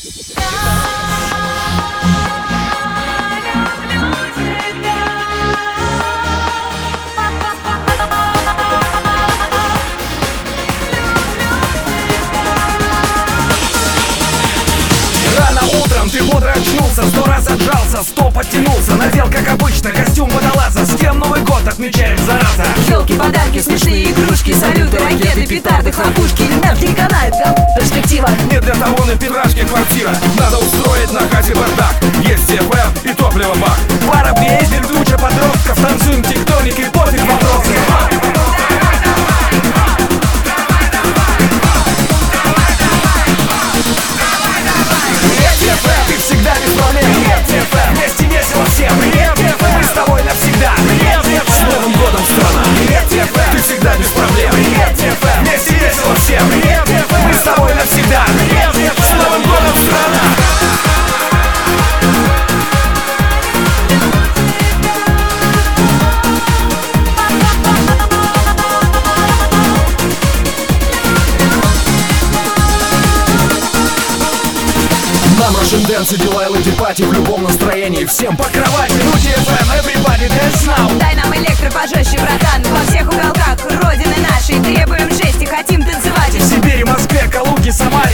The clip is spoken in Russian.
Ты бодро очнулся, 100 раз отжался, 100 подтянулся, надел, как обычно, костюм водолаза. С кем Новый год отмечаем, зараза? Ёлки, подарки, смешные игрушки, салюты, ракеты, петарды, хлопушки. Наш телеканал, перспектива. Не для того на Петрашке квартира. Надо устроить на хате бардак. Есть ФМ и топливо бак. Пара бейзель, куча подростков. Танцуем тектоник и пофиг вопросы. Ты всегда без проблем. Вместе весело всем. Мы с тобой навсегда. С Новым годом, страна. Ты всегда без проблем. Вместе весело всем. Мы с тобой навсегда. С Новым годом, страна. Нам Russian Dance и дела, леди пати в любом настроении. Всем по кровати, Нути FM, everybody dance.